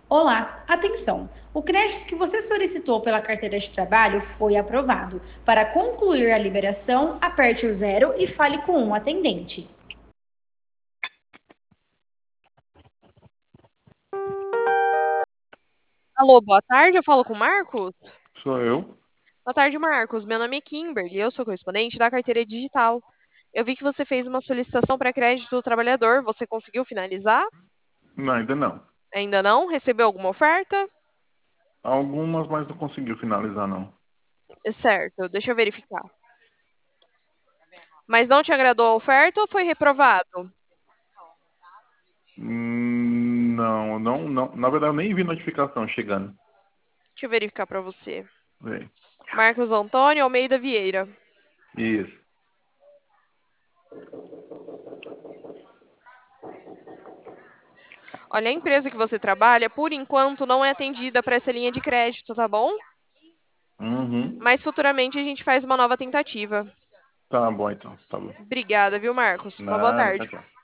Olá, atenção! O crédito que você solicitou pela carteira de trabalho foi aprovado. Para concluir a liberação, aperte o zero e fale com um atendente. Alô, boa tarde, eu falo com o Marcos? Sou eu? Boa tarde, Marcos. Meu nome é Kimberly, eu sou correspondente da carteira digital. Eu vi que você fez uma solicitação para crédito do trabalhador. Você conseguiu finalizar? Não, ainda não. Ainda não? Recebeu alguma oferta? Algumas, mas não conseguiu finalizar, não. É certo, deixa eu verificar. Mas não te agradou a oferta ou foi reprovado? Não, não, não. Na verdade, eu nem vi notificação chegando. Deixa eu verificar para você. Vê. Marcos Antônio Almeida Vieira. Isso. Olha, a empresa que você trabalha, por enquanto, não é atendida para essa linha de crédito, tá bom? Uhum. Mas futuramente a gente faz uma nova tentativa. Tá bom, então. Tá bom. Obrigada, viu, Marcos? Uma boa Nada, tchau, tarde. tchau.